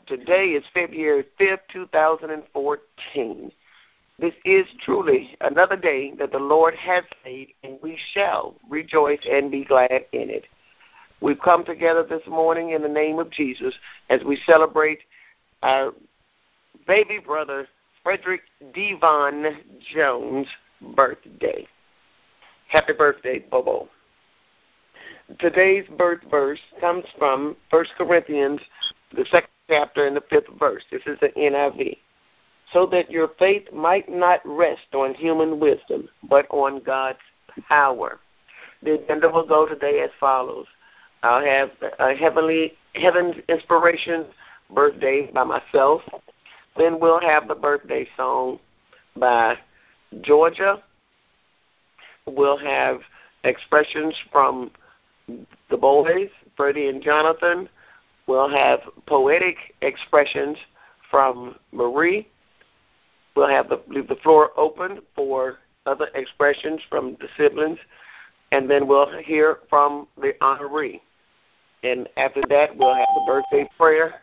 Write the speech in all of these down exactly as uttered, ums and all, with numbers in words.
Today is February fifth, two thousand fourteen. This is truly another day that the Lord has made, and we shall rejoice and be glad in it. We've come together this morning in the name of Jesus as we celebrate our baby brother, Frederick Devon Jones' birthday. Happy birthday, Bobo. Today's birth verse comes from First Corinthians, the second chapter and the fifth verse. This is the N I V. So that your faith might not rest on human wisdom, but on God's power. The agenda will go today as follows. I'll have a heavenly heaven's inspiration birthday by myself. Then we'll have the birthday song by Georgia. We'll have expressions from the boys, Freddie and Jonathan. We'll have poetic expressions from Marie. We'll have the, leave the floor open for other expressions from the siblings, and then we'll hear from the honoree. And after that, we'll have the birthday prayer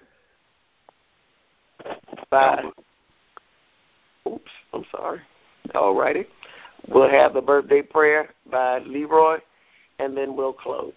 by, oops, I'm sorry, all righty. We'll have the birthday prayer by Leroy, and then we'll close.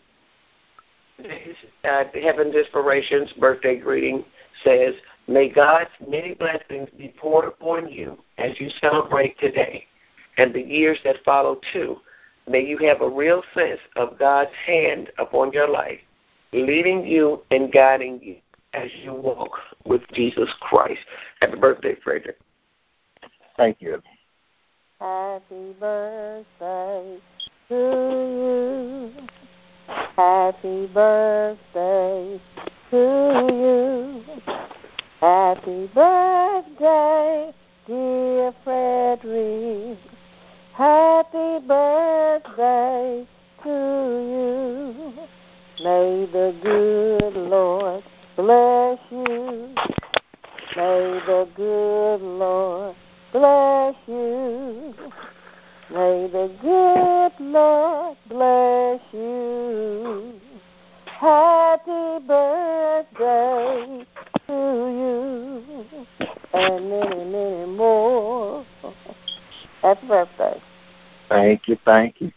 Uh, Heaven's Inspirations birthday greeting says, may God's many blessings be poured upon you as you celebrate today and the years that follow too. May you have a real sense of God's hand upon your life, leading you and guiding you as you walk with Jesus Christ. Happy birthday, Frederick. Thank you. Happy birthday to you. Happy birthday to you. Happy birthday, dear Frederick. Happy birthday to you. May the good Lord bless you. May the good Lord bless you. May the good Lord bless you. Happy birthday to you, and many, many more. Happy birthday. Thank you, thank you.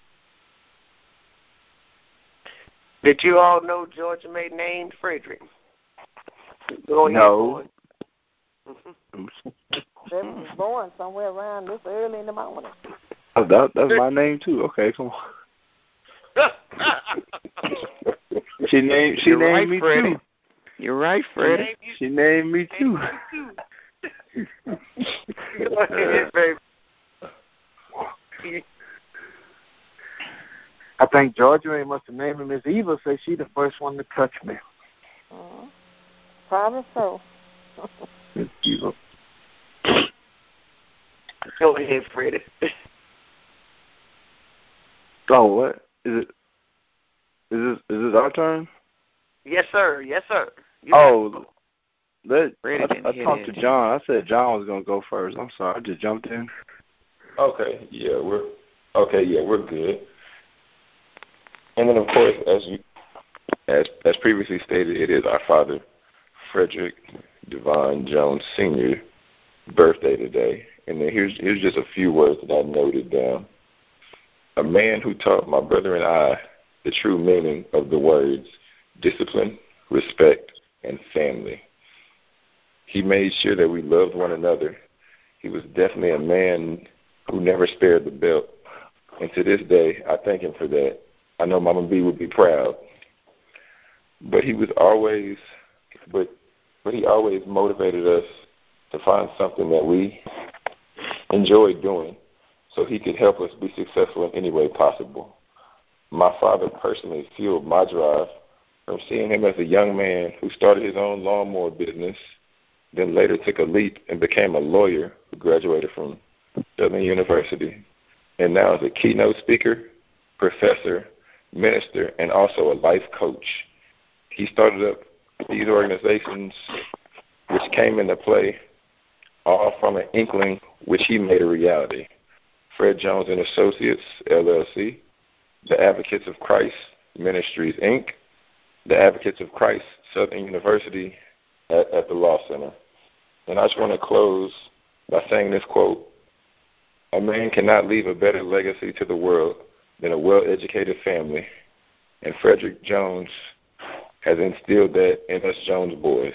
Did you all know Georgia May named Frederick? Go ahead, no. They was born somewhere around this early in the morning. Oh, that, that's my name too. Okay, come on. she named she You're named right, me Freddie. too. You're right, Freddie. She named me too. Go ahead, baby. I think Georgia May must have named him Miss Eva, said she the first one to touch me. Uh, probably so. Miss Eva. Go ahead, Freddie. Oh, what? Is it? Is this, is this our turn? Yes, sir. Yes, sir. You oh, let, Freddie I, didn't I hit talked it. to John. I said John was going to go first. I'm sorry. I just jumped in. Okay, yeah, we're okay, yeah, we're good. And then, of course, as you, as as previously stated, it is our father, Frederick Devon Jones Senior birthday today. And then here's here's just a few words that I noted down. A man who taught my brother and I the true meaning of the words discipline, respect, and family. He made sure that we loved one another. He was definitely a man who never spared the belt. And to this day, I thank him for that. I know Mama B would be proud. But he was always, but but he always motivated us to find something that we enjoyed doing so he could help us be successful in any way possible. My father personally fueled my drive from seeing him as a young man who started his own lawnmower business, then later took a leap and became a lawyer who graduated from Southern University, and now is a keynote speaker, professor, minister, and also a life coach. He started up these organizations which came into play all from an inkling which he made a reality. Fred Jones and Associates, L L C, the Advocates of Christ Ministries, Incorporated, the Advocates of Christ Southern University, at, at the Law Center. And I just want to close by saying this quote: "A man cannot leave a better legacy to the world than a well-educated family, and Frederick Jones has instilled that in us Jones boys."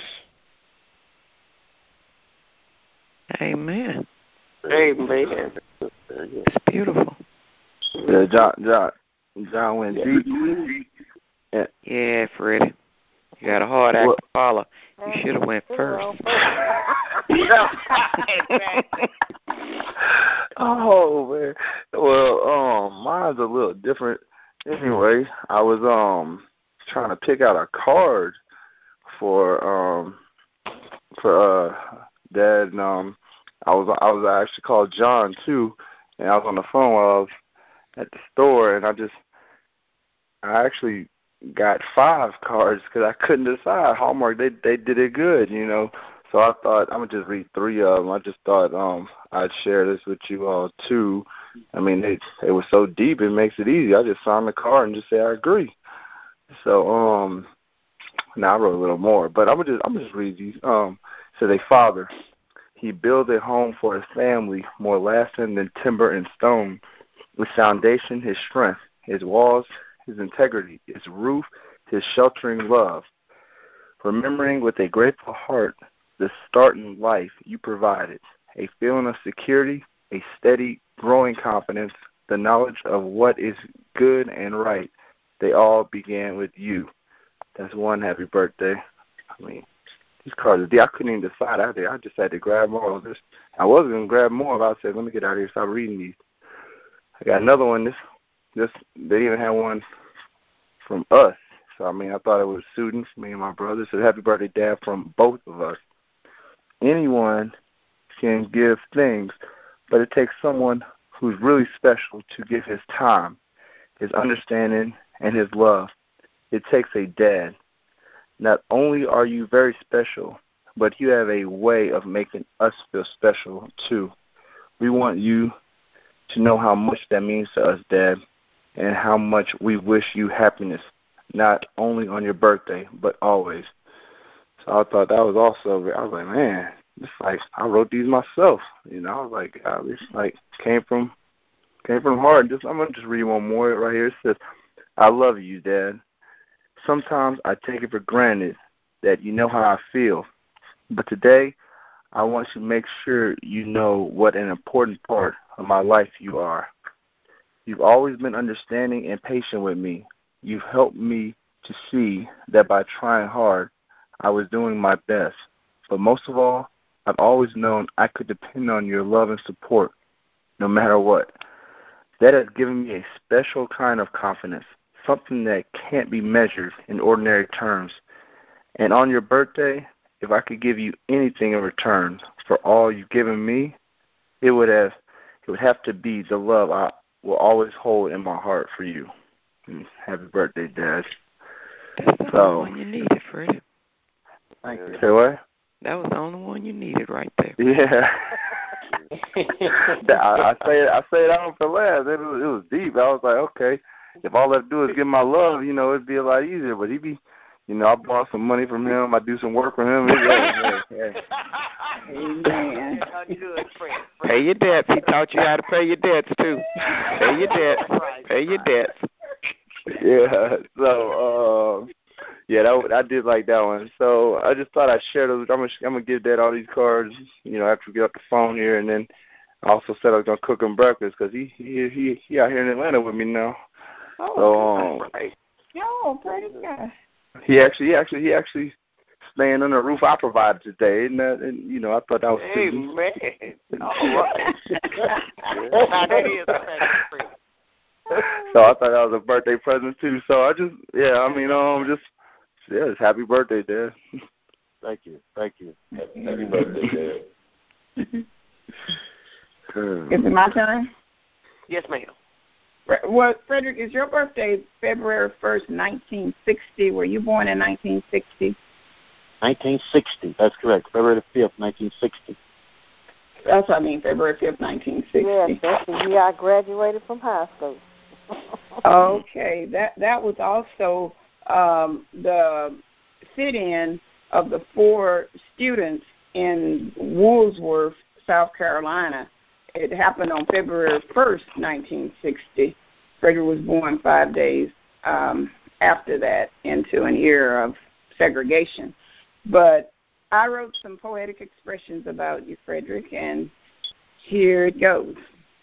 Amen. Amen. It's beautiful. Yeah, John, John, John went deep. Yeah, yeah, Freddie. You got a hard act What? to follow. You should have went first. Oh man. Well, um, mine's a little different. Anyway, I was um trying to pick out a card for um for uh Dad, and um I was I was I actually called John too, and I was on the phone while I was at the store, and I just I actually got five cards because I couldn't decide. Hallmark, they they did it good, you know. So I thought I'm gonna just read three of them. I just thought um I'd share this with you all too. I mean, they it was so deep, it makes it easy. I just sign the card and just say I agree. So um, now I wrote a little more, but I'm gonna just I'm gonna just read these. Um, so they father, he built a home for his family more lasting than timber and stone. With foundation, his strength, his walls, his integrity, his roof, his sheltering love. Remembering with a grateful heart the start in life you provided, a feeling of security, a steady, growing confidence, the knowledge of what is good and right. They all began with you. That's one happy birthday. I mean, these cards, I couldn't even decide out there. I just had to grab more of this. I was going to grab more, but I said, let me get out of here and start reading these. I got another one. This, this, they even had one from us. So, I mean, I thought it was students, me and my brother. So happy birthday, Dad, from both of us. Anyone can give things, but it takes someone who's really special to give his time, his understanding, and his love. It takes a dad. Not only are you very special, but you have a way of making us feel special, too. We want you to know how much that means to us, Dad, and how much we wish you happiness, not only on your birthday, but always. So I thought that was also, I was like, man, it's like I wrote these myself. You know, I was like, God, this like came from came from heart. Just I'm gonna just read one more right here. It says, I love you, Dad. Sometimes I take it for granted that you know how I feel, but today I want to make sure you know what an important part of my life you are. You've always been understanding and patient with me. You've helped me to see that by trying hard, I was doing my best. But most of all, I've always known I could depend on your love and support, no matter what. That has given me a special kind of confidence, something that can't be measured in ordinary terms. And on your birthday, if I could give you anything in return for all you've given me, it would have it would have to be the love I will always hold in my heart for you. And happy birthday, Dad. That's the So, only one you needed, Freddie. Thank you. Say what? That was the only one you needed right there. Yeah. I, I say it. I say it out for last. It was, it was deep. I was like, okay, if all I have to do is give my love, you know, it'd be a lot easier. But he be, you know, I borrow some money from him. I do some work for him. Yeah, yeah, yeah. Amen. Pay your debts. He taught you how to pay your debts too. Pay your debts. Pay your debts. Yeah. So, um, yeah, that I did like that one. So I just thought I'd share those. I'm gonna I'm gonna give Dad all these cards, you know, after we get off the phone here, and then I also said I was gonna cook him breakfast because he he he he out here in Atlanta with me now. Oh, so um, right. Yo, pretty guy. He actually he actually he actually staying under the roof I provided today, and that and you know I thought that was hey sweet. man, all right. Now that is a fact. So I thought that was a birthday present too. So I just yeah I mean um just. Yeah, it's happy birthday, Dad. Thank you. Thank you. Happy, happy birthday, Dad. Is it my turn? Yes, ma'am. Well, Frederick, is your birthday February first, nineteen sixty? Were you born in nineteen sixty? nineteen sixty. That's correct. February the fifth, nineteen sixty. That's what I mean, February fifth, nineteen sixty. Yes, that's the year I graduated from high school. Okay, that that was also um, the sit-in of the four students in Woolsworth, South Carolina. It happened on February first, nineteen sixty. Frederick was born five days um, after that into an era of segregation. But I wrote some poetic expressions about you, Frederick, and here it goes.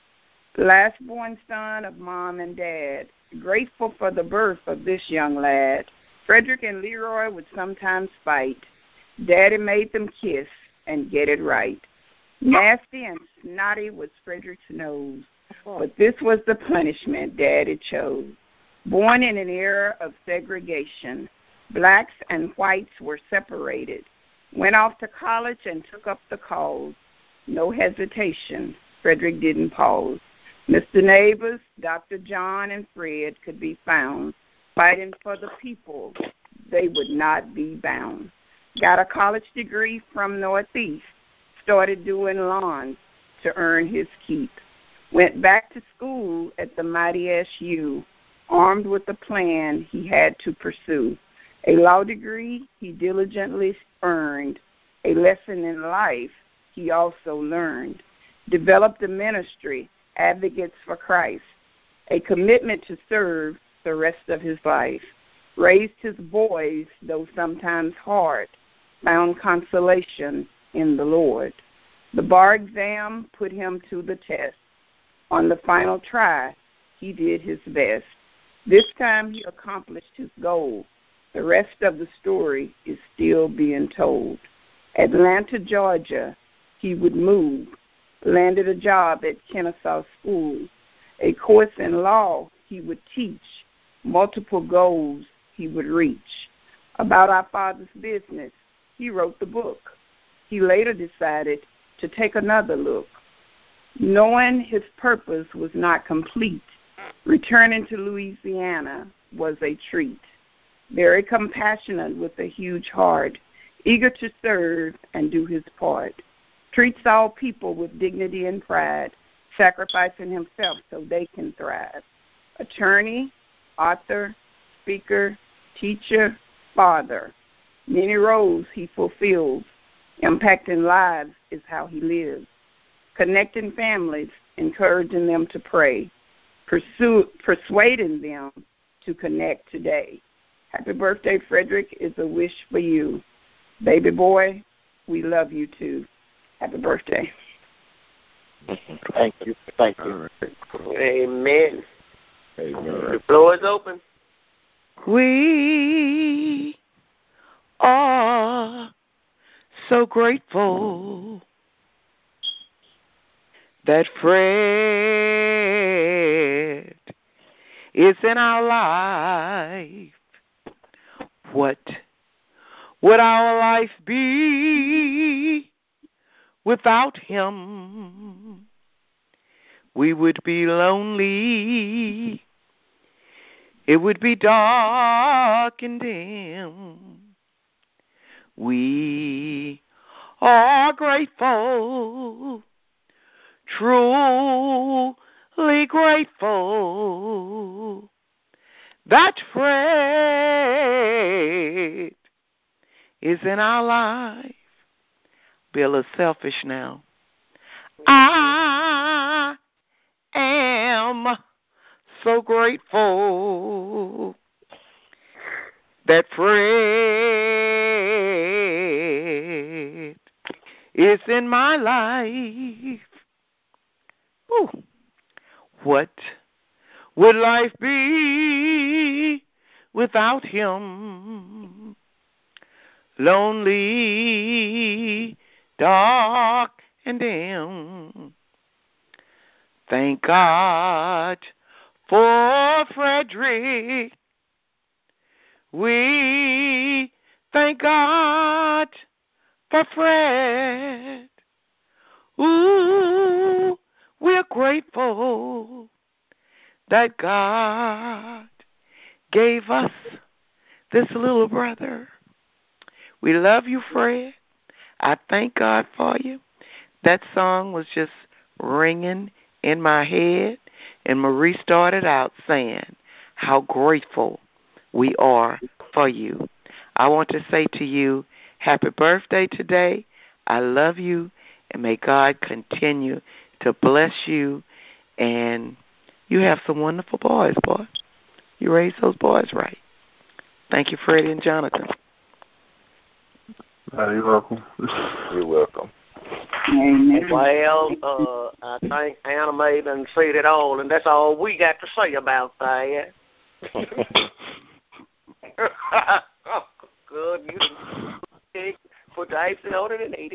Last born son of mom and dad, grateful for the birth of this young lad. Frederick and Leroy would sometimes fight. Daddy made them kiss and get it right. Nasty and snotty was Frederick's nose, but this was the punishment Daddy chose. Born in an era of segregation, blacks and whites were separated. Went off to college and took up the cause. No hesitation, Frederick didn't pause. Mister Neighbors, Doctor John, and Fred could be found fighting for the people. They would not be bound. Got a college degree from Northeast. Started doing lawns to earn his keep. Went back to school at the mighty S U, armed with a plan he had to pursue. A law degree he diligently earned. A lesson in life he also learned. Developed a ministry, Advocates for Christ. A commitment to serve the rest of his life. Raised his boys, though sometimes hard. Found consolation in the Lord. The bar exam put him to the test. On the final try, he did his best. This time he accomplished his goal. The rest of the story is still being told. Atlanta, Georgia, he would move. Landed a job at Kennesaw School. A course in law he would teach. Multiple goals he would reach. About our Father's business, he wrote the book. He later decided to take another look. Knowing his purpose was not complete, returning to Louisiana was a treat. Very compassionate with a huge heart, eager to serve and do his part. Treats all people with dignity and pride, sacrificing himself so they can thrive. Attorney, author, speaker, teacher, father. Many roles he fulfills. Impacting lives is how he lives. Connecting families, encouraging them to pray. Pursue, persuading them to connect today. Happy birthday, Frederick, is a wish for you. Baby boy, we love you too. Happy birthday. Thank you. Thank you. Amen. Amen. The floor is open. We are so grateful that Fred is in our life. What would our life be without him? We would be lonely. It would be dark and dim. We are grateful, truly grateful that Fred is in our life. Be a little selfish now. I am so grateful that Fred is in my life. Ooh. What would life be without him? Lonely, dark, and dim. Thank God for Frederick. We thank God for Fred. Ooh, we're grateful that God gave us this little brother. We love you, Fred. I thank God for you. That song was just ringing in my head, and Marie started out saying how grateful we are for you. I want to say to you, Happy birthday today. I love you, and may God continue to bless you. And you have some wonderful boys, boy. You raised those boys right. Thank you, Freddie and Jonathan. Uh, you're welcome. You're welcome. Amen. Well, uh, I think Anna Mae done said it all, and that's all we got to say about that. Good. You put the icing on it and eat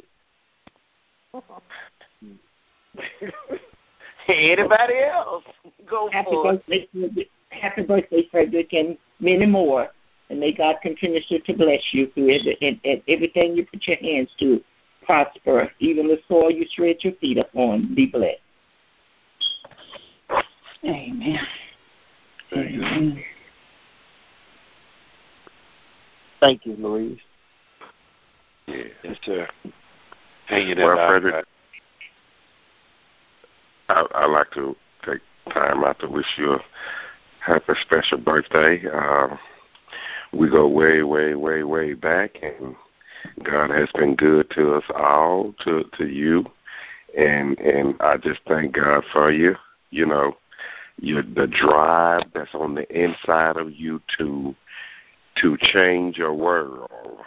it. Anybody else? Go happy for birthday, it. Happy birthday, Frederick, and many more. And may God continue to bless you through it, and, and everything you put your hands to prosper. Even the soil you tread your feet upon, be blessed. Amen. Amen. Thank you, Louise. Yeah, yes, sir. Hanging in Well, there. Frederick, I, I'd like to take time out to wish you a happy special birthday. Uh, we go way, way, way, way back, and God has been good to us all, to to you, and and I just thank God for you. You know, you the drive that's on the inside of you to to change your world.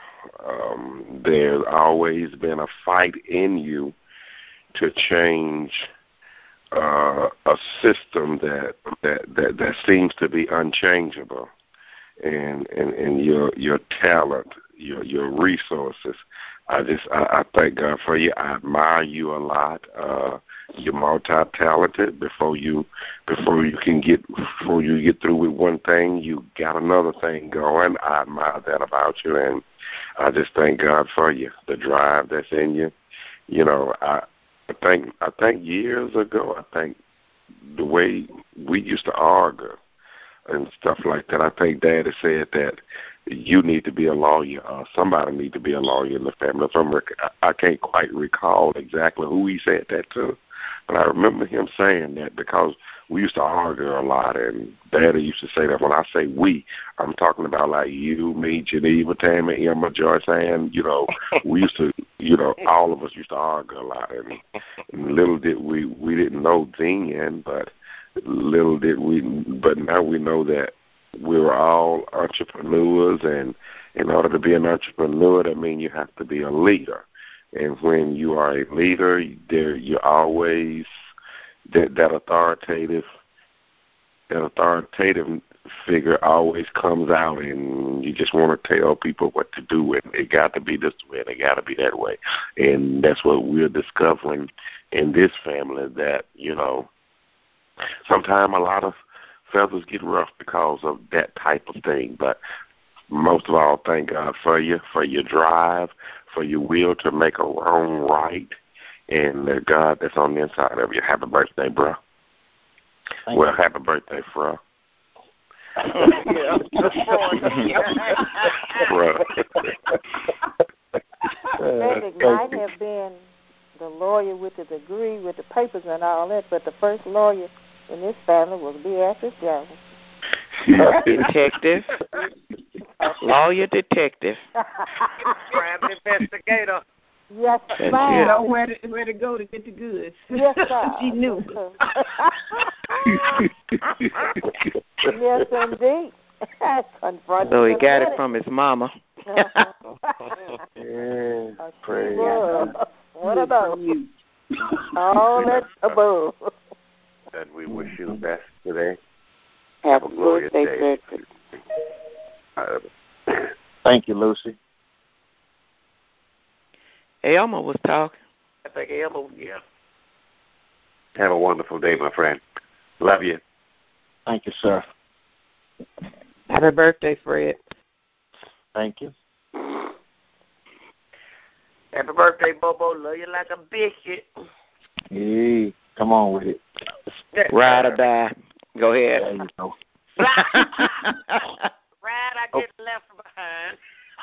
Um, there's always been a fight in you to change uh, a system that, that that that seems to be unchangeable, and and, and your your talent, your your resources. I just I, I thank God for you. I admire you a lot. Uh, you're multi-talented. Before you before you can get before you get through with one thing, you got another thing going. I admire that about you, and I just thank God for you. The drive that's in you. You know, I I think I think years ago, I think the way we used to argue and stuff like that, I think Daddy said that you need to be a lawyer, or somebody need to be a lawyer in the family. If I'm, I can't quite recall exactly who he said that to, but I remember him saying that because we used to argue a lot, and Daddy used to say that. When I say we, I'm talking about like you, me, Geneva, Tammy, Emma, Joyce, and, you know, we used to, you know, all of us used to argue a lot, and, and little did we, we didn't know then, but little did we, but now we know that we're all entrepreneurs, and in order to be an entrepreneur, that means you have to be a leader. And when you are a leader, there you're always that that authoritative that authoritative figure always comes out, and you just want to tell people what to do, and it got to be this way, and it got to be that way. And that's what we're discovering in this family, that, you know, sometimes a lot of feathers get rough because of that type of thing. But most of all, thank God for you, for your drive, for your will to make a wrong right, and the God that's on the inside of you. Happy birthday, bro. Thank well, you. Happy birthday, bro. Bro. Frederick might have been the lawyer with the degree, with the papers and all that, but the first lawyer in this family was Beatrice Jones. Detective. Lawyer detective. private investigator. Yes, you ma'am. know where to, where to go to get the goods. Yes, sir. She knew. Yes, indeed. So he got it from his mama. Yeah, oh, praise God. What about you? All that above. And we wish you the best today. Have Have a a glorious birthday, day. Frederick. Uh, Thank you, Lucy. Elma was talking. I think Elma, yeah. have a wonderful day, my friend. Love you. Thank you, sir. Happy birthday, Fred. Thank you. Happy birthday, Bobo. Love you like a biscuit. Hey, come on with it. Ride or die. Go ahead. There you go. Right, I get left behind.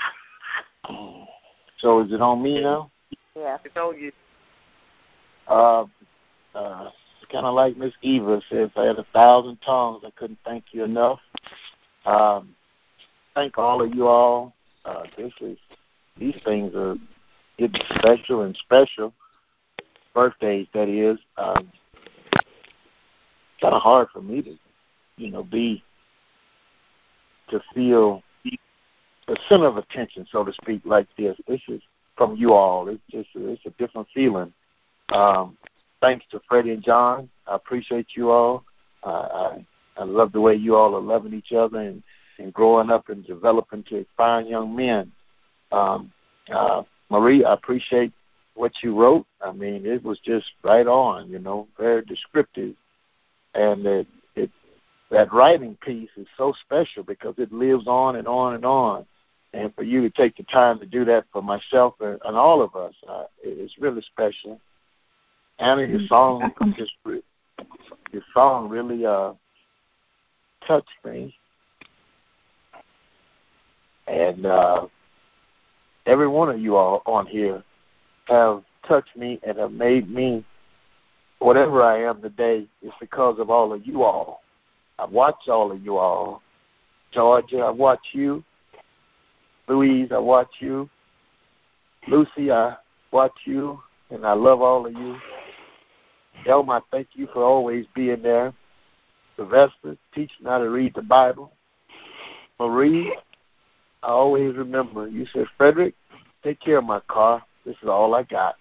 So is it on me now? Yeah. It's on you. Uh, uh, it's kind of like Miss Eva says, I had a thousand tongues. I couldn't thank you enough. Um, thank all of you all. Uh, this is these things are getting special and special. Birthdays, that is. Um, kind of hard for me to, you know, be, to feel the center of attention, so to speak, like this. This is from you all. It's just, it's a different feeling. Um, thanks to Freddie and John. I appreciate you all. Uh, I, I love the way you all are loving each other and, and growing up and developing to fine young men. Um, uh, Marie, I appreciate what you wrote. I mean, it was just right on, you know, very descriptive. And it, it, that writing piece is so special because it lives on and on and on. And for you to take the time to do that for myself and, and all of us, uh, it, it's really special. Anna, your song just your song really uh, touched me. And uh, every one of you all on here have touched me and have made me whatever I am today is because of all of you all. I've watched all of you all. Georgia, I watch you. Louise, I watch you. Lucy, I watch you, and I love all of you. Elma, I thank you for always being there. Sylvester, teaching how to read the Bible. Marie, I always remember, you said, Frederick, take care of my car. This is all I got.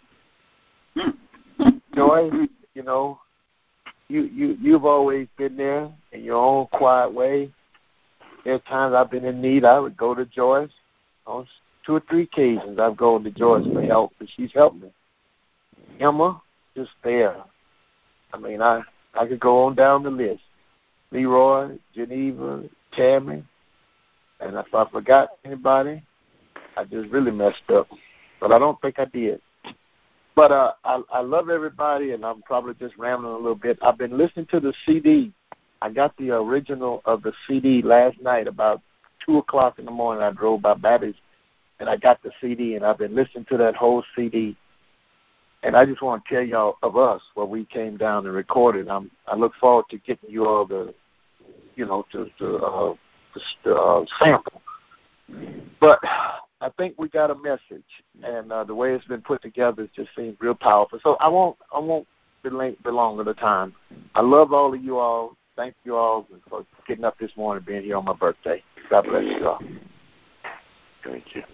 Joy, you know, you, you, you've always been there in your own quiet way. There are times I've been in need, I would go to Joyce. On two or three occasions, I've gone to Joyce for help, and she's helped me. Emma, just there. I mean, I, I could go on down the list. Leroy, Geneva, Tammy, and if I forgot anybody, I just really messed up. But I don't think I did. But uh, I, I love everybody, and I'm probably just rambling a little bit. I've been listening to the C D. I got the original of the C D last night about two o'clock in the morning. I drove by Babbitt's, and I got the C D, and I've been listening to that whole C D. And I just want to tell y'all of us where we came down and recorded. I'm, I look forward to getting you all the, you know, to, to, uh, to uh, sample. But I think we got a message, and uh, the way it's been put together just seems real powerful. So I won't, I won't belong the time. I love all of you all. Thank you all for getting up this morning, being here on my birthday. God bless you all. Thank you.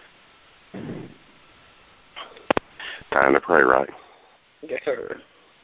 Time to pray, right? Yes, sir.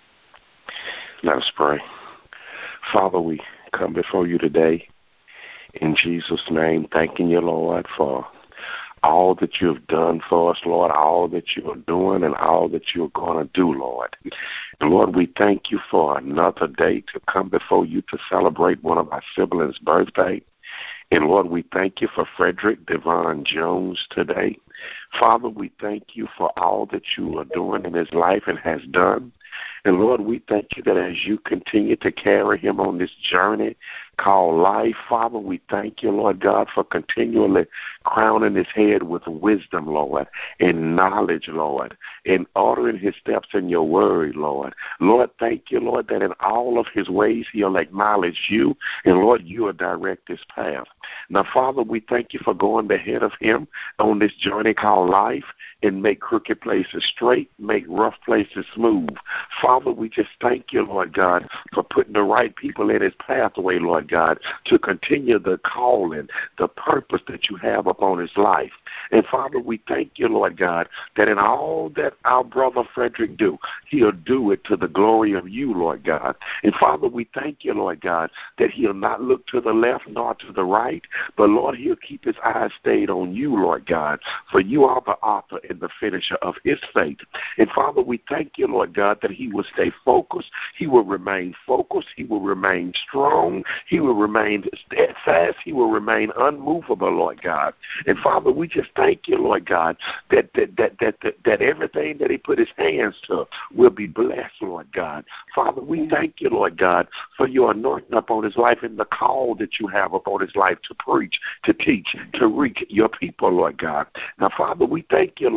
Let us pray. Father, we come before you today in Jesus' name, thanking you, Lord, for all that you have done for us, Lord, all that you are doing and all that you're going to do, Lord. And, Lord, we thank you for another day to come before you to celebrate one of our siblings' birthday. And, Lord, we thank you for Frederick Devon Jones today. Father, we thank you for all that you are doing in his life and has done. And, Lord, we thank you that as you continue to carry him on this journey called life, Father, we thank you, Lord God, for continually crowning his head with wisdom, Lord, and knowledge, Lord, and ordering his steps in your word, Lord. Lord, thank you, Lord, that in all of his ways he'll acknowledge you, and, Lord, you will direct his path. Now, Father, we thank you for going ahead of him on this journey called life and make crooked places straight, make rough places smooth. Father, we just thank you, Lord God, for putting the right people in his pathway, Lord God, to continue the calling, the purpose that you have upon his life. And, Father, we thank you, Lord God, that in all that our brother Frederick do, he'll do it to the glory of you, Lord God. And, Father, we thank you, Lord God, that he'll not look to the left nor to the right, but, Lord, he'll keep his eyes stayed on you, Lord God, for you are the author and the finisher of his faith. And, Father, we thank you, Lord God, that he will stay focused, he will remain focused, he will remain strong, he will remain steadfast, he will remain unmovable, Lord God. And, Father, we just thank you, Lord God, that that, that, that, that, that everything that he put his hands to will be blessed, Lord God. Father, we thank you, Lord God, for your anointing upon his life and the call that you have upon his life to preach, to teach, to reach your people, Lord God. Now, Father, we thank you, Lord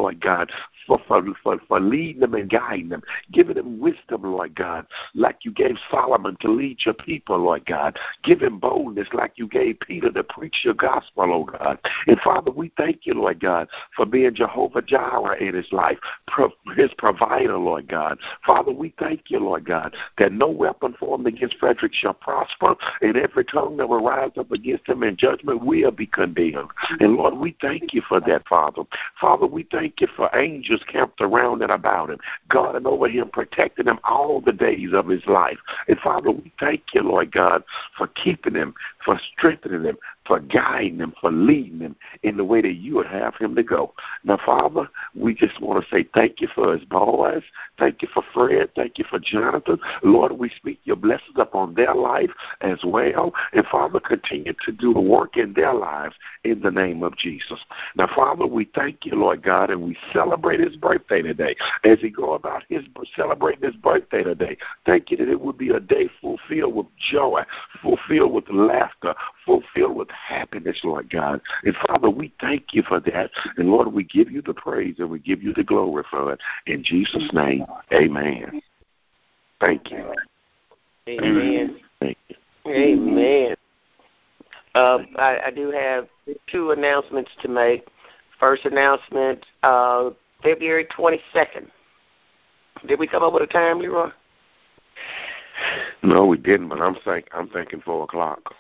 Lord God, for, for, for, for leading them and guiding them, giving them wisdom, Lord God, like you gave Solomon to lead your people, Lord God. Give him boldness like you gave Peter to preach your gospel, oh God. And Father, we thank you, Lord God, for being Jehovah Jireh in his life, his provider, Lord God. Father, we thank you, Lord God, that no weapon formed against Frederick shall prosper, and every tongue that will rise up against him in judgment will be condemned. And Lord, we thank you for that, Father. Father, we thank you for angels camped around and about him, guarding over him, protecting him all the days of his life. And Father, we thank you, Lord God, for keeping him, for strengthening him, for guiding him, for leading him in the way that you would have him to go. Now, Father, we just want to say thank you for his boys. Thank you for Fred. Thank you for Jonathan. Lord, we speak your blessings upon their life as well. And, Father, continue to do the work in their lives in the name of Jesus. Now, Father, we thank you, Lord God, and we celebrate his birthday today. As he go about his celebrating his birthday today, thank you that it would be a day fulfilled with joy, fulfilled with laughter, fulfilled with happiness, Lord God. And Father, we thank you for that. And Lord, we give you the praise and we give you the glory for it. In Jesus' name, amen. Thank you. Amen. Thank you. Amen. Uh, I, I do have two announcements to make. First announcement, uh, February twenty-second. Did we come up with a time, Leroy? No, we didn't, but I'm think I'm thinking four o'clock.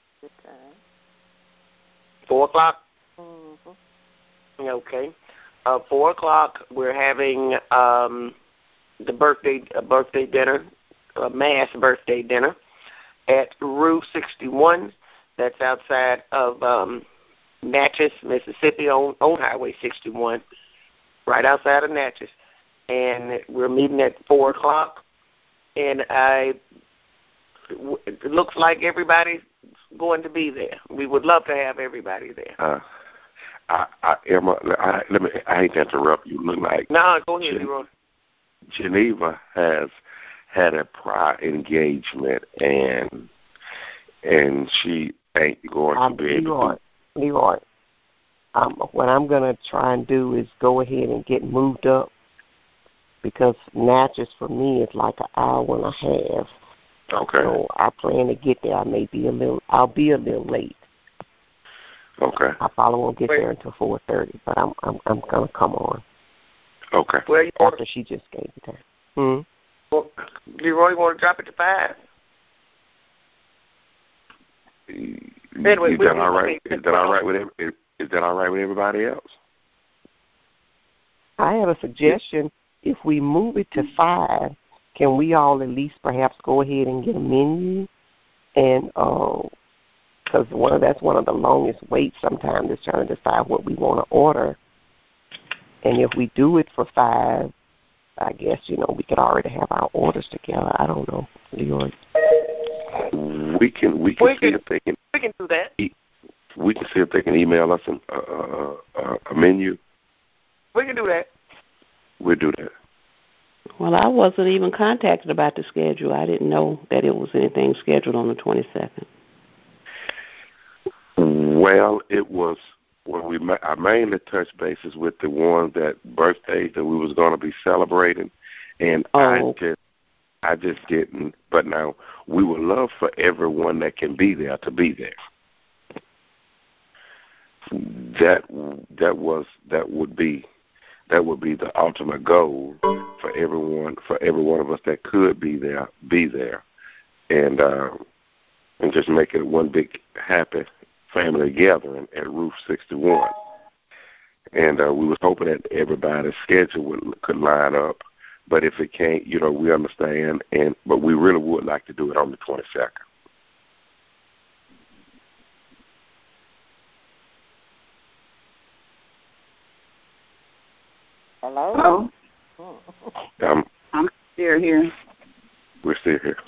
Four o'clock? Mm-hmm. Okay. Uh, four o'clock, we're having um, the birthday a birthday dinner, a mass birthday dinner at Rue sixty-one. That's outside of um, Natchez, Mississippi, on, on Highway sixty-one, right outside of Natchez. And we're meeting at four o'clock. And I, it looks like everybody's going to be there. We would love to have everybody there. Uh, I, I, Emma, I, let me. I hate to interrupt you. Look like no, go ahead, Gen- Leroy. Geneva has had a prior engagement, and and she ain't going um, to be able Leroy, to. Leroy, um, what I'm going to try and do is go ahead and get moved up, because Natchez for me is like an hour and a half. Okay. So I plan to get there. I may be a little. I'll be a little late. Okay. I probably won't get Wait. there until four thirty, but I'm I'm I'm gonna come on. Okay. Well, you after she just gave it there. Hmm. Well, Leroy, you want to drop it to five? Anyway, is that all right? Is that all right with every, is, is that all right with everybody else? I have a suggestion. If we move it to five, can we all at least perhaps go ahead and get a menu? And because uh, one of that's one of the longest waits sometimes is trying to decide what we want to order. And if we do it for five, I guess, you know, we could already have our orders together. I don't know, Leroy. We can we can we see can, if they can. We can do that. E- we can see if they can email us an, uh, uh, a menu. We can do that. We'll do that. Well, I wasn't even contacted about the schedule. I didn't know that it was anything scheduled on the twenty-second. Well, it was when we ma- I mainly touched bases with the ones that birthdays that we was going to be celebrating, and oh. I just I just didn't. But now we would love for everyone that can be there to be there. That that was that would be. That would be the ultimate goal for everyone, for every one of us that could be there, be there, and uh, and just make it one big happy family gathering at Roof sixty-one. And uh, we was hoping that everybody's schedule would, could line up, but if it can't, you know, we understand. And but we really would like to do it on the twenty-second. Hello? Hello? Um, I'm still here. We're still here.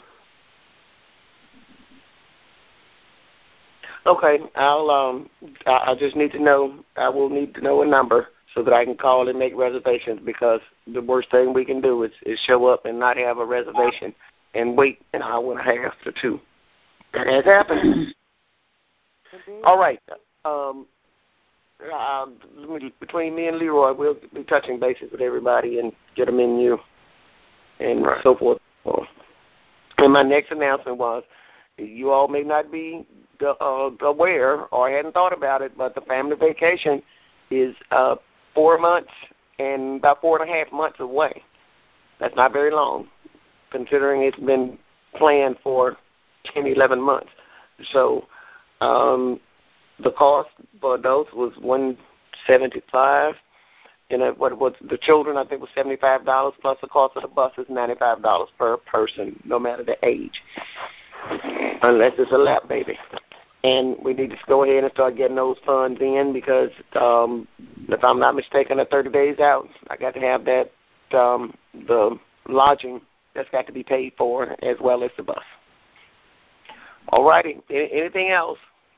Okay, I'll um, I, I just need to know. I will need to know a number so that I can call and make reservations. Because the worst thing we can do is, is show up and not have a reservation and wait an hour and a half to two. That has happened. All right. Um, uh, between me and Leroy, we'll be touching bases with everybody and get a menu and right. so forth. And my next announcement was, you all may not be uh, aware or hadn't thought about it, but the family vacation is uh, four months and about four and a half months away. That's not very long, considering it's been planned for ten, eleven months. So um, the cost for adults was one hundred seventy-five dollars. And uh, what was the children, I think, was seventy-five dollars, plus the cost of the bus is ninety-five dollars per person, no matter the age, unless it's a lap baby. And we need to go ahead and start getting those funds in because, um, if I'm not mistaken, the thirty days out, I got to have that, um, the lodging that's got to be paid for as well as the bus. All righty. Anything else?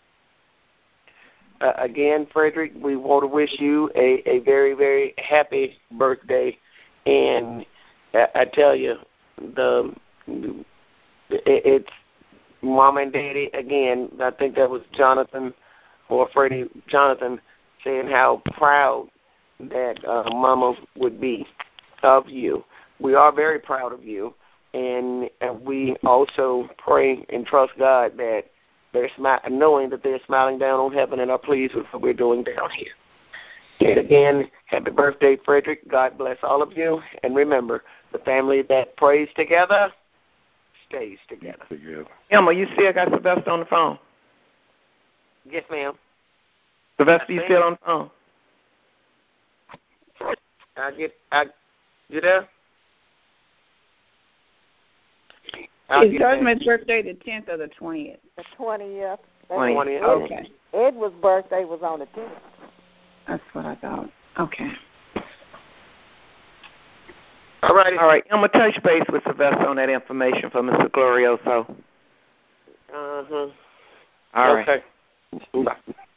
Uh, again, Frederick, we want to wish you a, a very, very happy birthday. And I, I tell you, the it, it's Mom and Daddy, again, I think that was Jonathan or Freddie, Jonathan, saying how proud that uh, Mama would be of you. We are very proud of you, and uh, we also pray and trust God that they're smi- knowing that they're smiling down on heaven and are pleased with what we're doing down here. And again, happy birthday, Frederick. God bless all of you. And remember, the family that prays together stays together. together. Emma, you still got Sylvester on the phone? Yes, ma'am. Sylvester, you still on the phone? I get, I, you there? I'll Is Judgment's birthday the tenth or the twentieth? The twentieth. twentieth. Okay. Edward's birthday was on the tenth. That's what I thought. Okay. All right. All right. I'm going to touch base with Sylvester on that information for Mister Glorioso. Uh-huh. All okay. right. Bye.